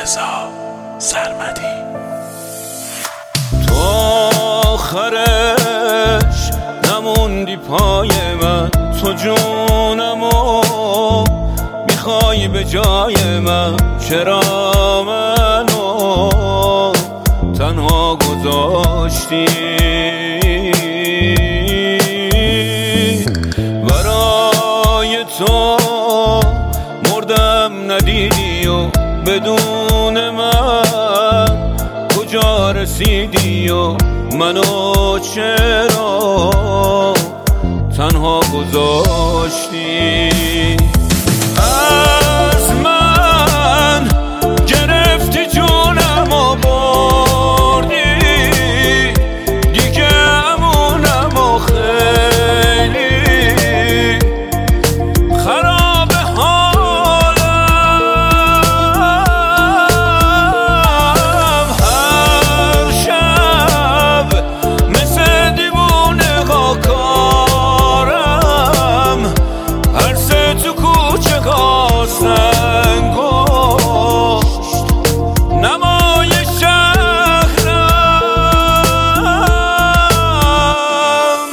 رضا سرمدی. تو آخرش نموندی پای من، تو جونمو میخوای به جای من، چرا منو تنها گذاشتی؟ برای تو مردم ندیدی و بدون من کجا رسیدی و منو چرا تنها گذاشتی؟ از من گرفتی جونم و بردی، دیگه امونم و خیلی خراب حالم. هر شب مثل دیوونه ها کارم، هر سه تو کوچه ها سنگشت نمای شهرم.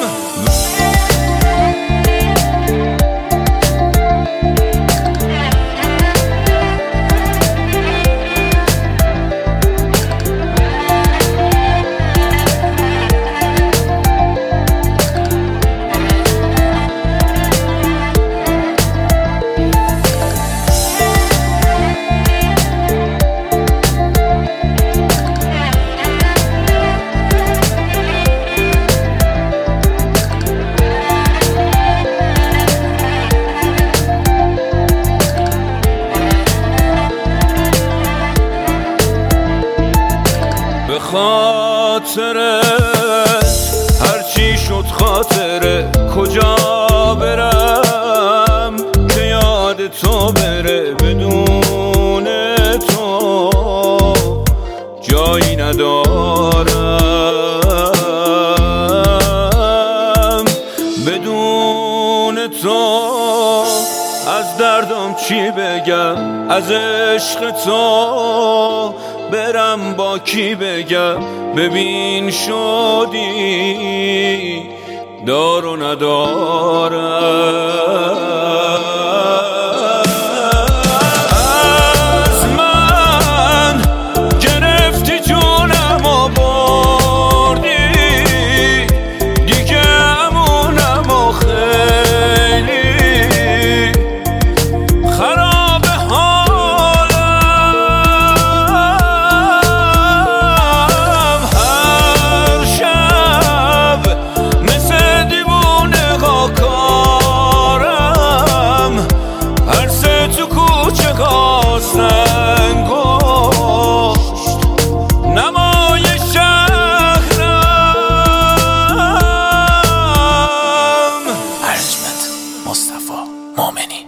به خاطرت هرچی شد خاطره، کجا برم که یاد تو بره؟ بدون تو جایی ندارم، بدون تو از دردم چی بگم؟ از عشق تو برم با کی بگم؟ ببین شدی دار و ندارم. از من گرفتی جونم و بردی، دیگه امونم و خیلی خراب حالم. هر شب مثل دیوونه ها کارم، هر سه تو کوچه ها سنگشت نمای شهرم. ارجمند مصطفی مومنی.